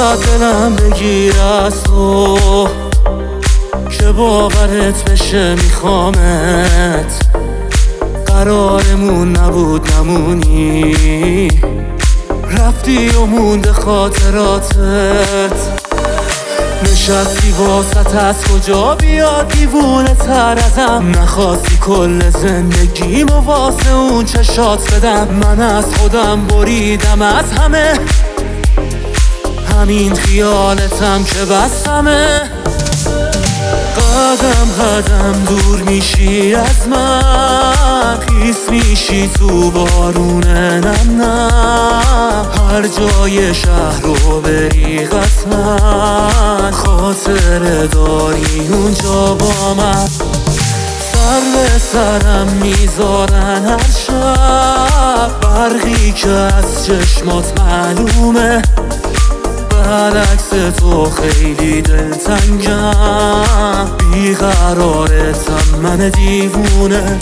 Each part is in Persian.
چقدر دلم بگیر از تو که باورت بشه میخوامت. قرارمون نبود نمونی، رفتی و مونده خاطراتت. نشستی واسط از کجا بیاد دیوونه تر ازم. نخواستی کل زندگیمو واسه اون چشات بدم. من از خودم بریدم از همه، همین خیالتم که بسمه. قدم قدم دور میشی از من، خیس میشی تو بارون نم نم. هر جای شهر رو بری قطعا خاطره داری اونجا با من. سر به سرم میذارن هر شب، برقی که از چشمات معلومه. برعکس تو خیلی دلتنگم، بیقرارتم من دیوونه.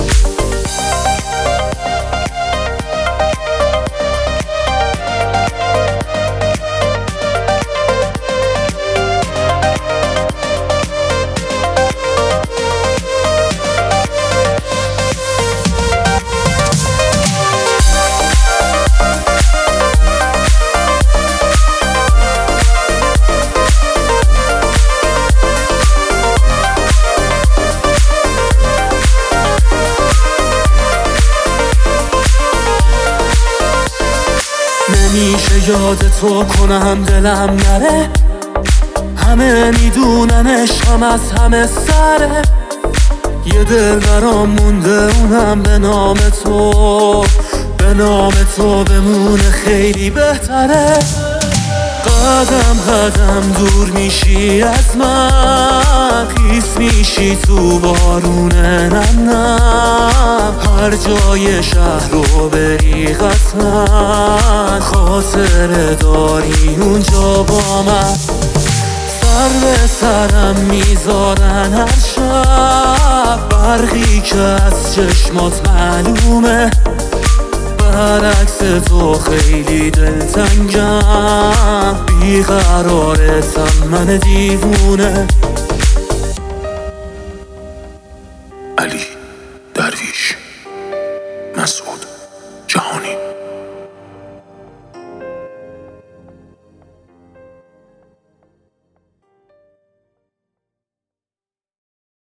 نمیشه یاد تو کنم دلم نره، همه میدونن عشقم از همه سره. یه دل برام مونده اونم به نام تو، به نام تو بمونه خیلی بهتره. قدم قدم دور میشی از من، خیس میشی تو بارون نم نم. هر جای شهر رو بری قطعا خاطره داری اونجا با من. سر به سرم میذارن هر شب، برقی که از چشمات معلومه. برعکس تو خیلی دلتنگم، بیقرارتم من دیوونه. علی